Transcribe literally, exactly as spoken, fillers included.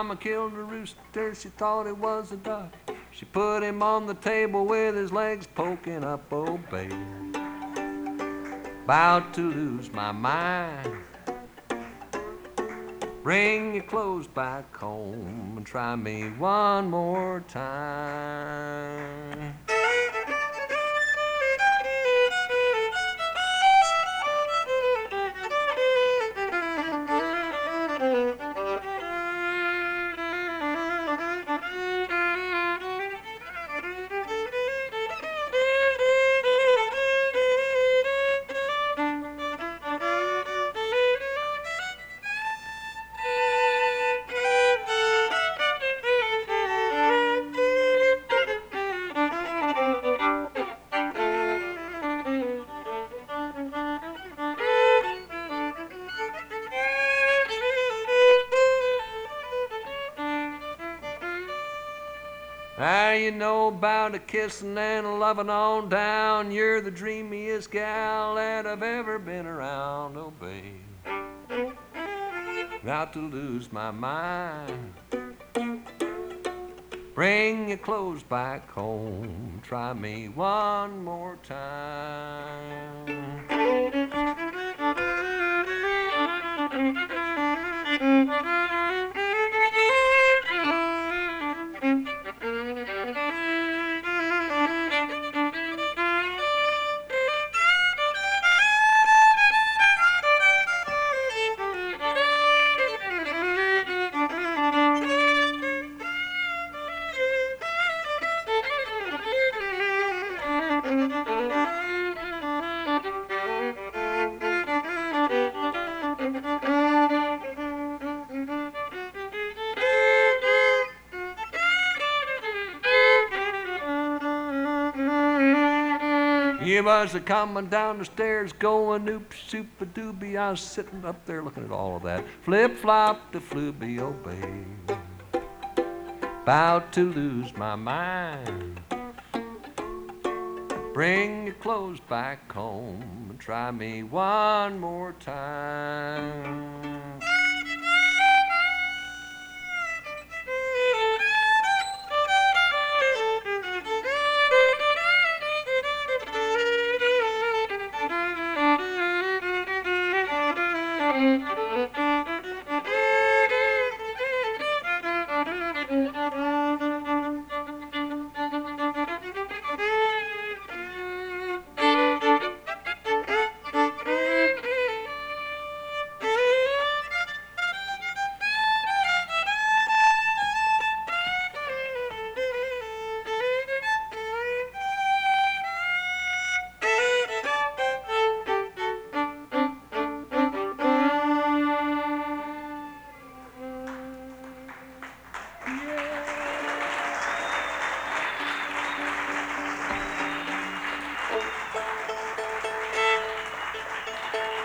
Mama killed a rooster, she thought it was a duck. She put him on the table with his legs poking up, oh babe. About to lose my mind. Bring your clothes back home and try me one more time. Now you know about a kissin' and a lovin' on down. You're the dreamiest gal that I've ever been around, oh babe. About to lose my mind. Bring your clothes back home. Try me one more time. You was a comin' down the stairs going oop soup a doobie. I was sitting up there looking at all of that. Flip flop the flooby, oh babe. About to lose my mind. Bring your clothes back home and try me one more time. Yeah.